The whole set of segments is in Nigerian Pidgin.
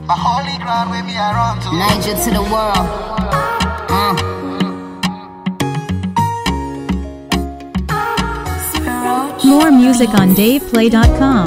My holy ground where me I run to. Niger to the world. More music on DavePlay.com.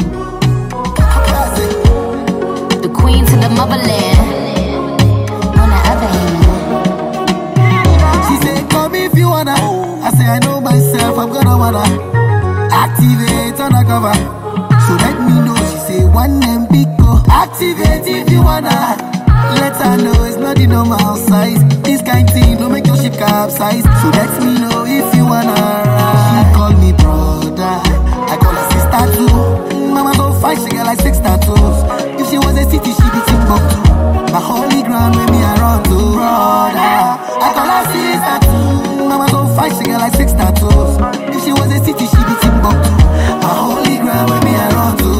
The queen to the motherland. On the other hand. She said, come if you wanna. I say, I know myself, I'm gonna wanna activate undercover. So let me know. She say, one name big go. Activate if you wanna. Let her know it's not the normal size. This kind thing don't make your ship capsize. So let me know if you wanna ride. She call me brother, I call her sister too. Mama so fine, she got like 6 tattoos. If she was a city, she be Timbuktu. My holy ground where me I run to. Brother, I call her sister too. Mama so fine, she got like 6 tattoos. If she was a city, she be Timbuktu. My holy ground where me I run to.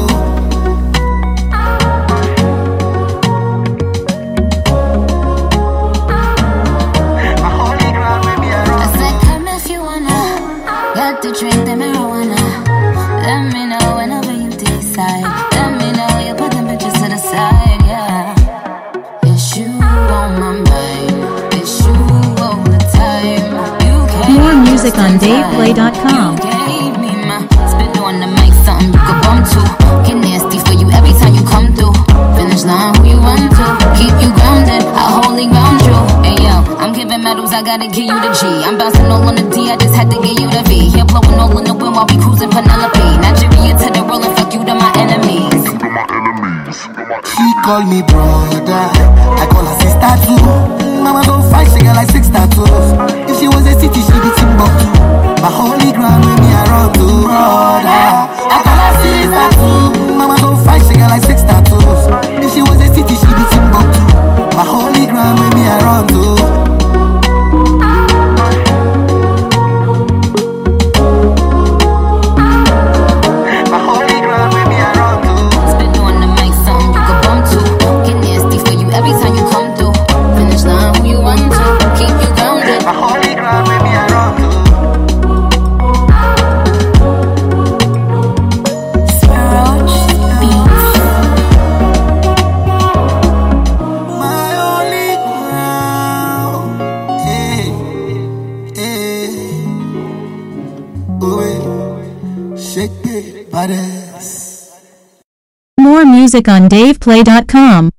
To drink the marijuana. Let me know whenever you decide. Let me know you put them bitches to the side, yeah. It's you on my mind. It's you all the time. More music on DavePlay.com. You gave me my spit on the mic, something you could bump to. Get nasty for you every time you come through. Finish line who you run to. Keep you grounded, I wholly ground you. Hey yo, I'm giving medals, I gotta give you the G. I'm bouncing all on the D, I just had to give you the V. Here blowing all in the wind while we cruising Penelope. Nigeria to the roll and fuck you to my enemies. She call me brother, I call her sister too. Mama so fine, she got like 6 tattoos. If she was a city, she be Timbuktu. My holy ground where me I run to. Brother, I call her sister too. Mama so fine, she got like 6 tattoos. If she was a city, she be Timbuktu. My holy ground where me I run to. Every time you come through, finish line who you run to, keep you grounded. My holy ground where me I run to. Roach beats. My holy ground, shake it, badass. More music on DavePlay.com.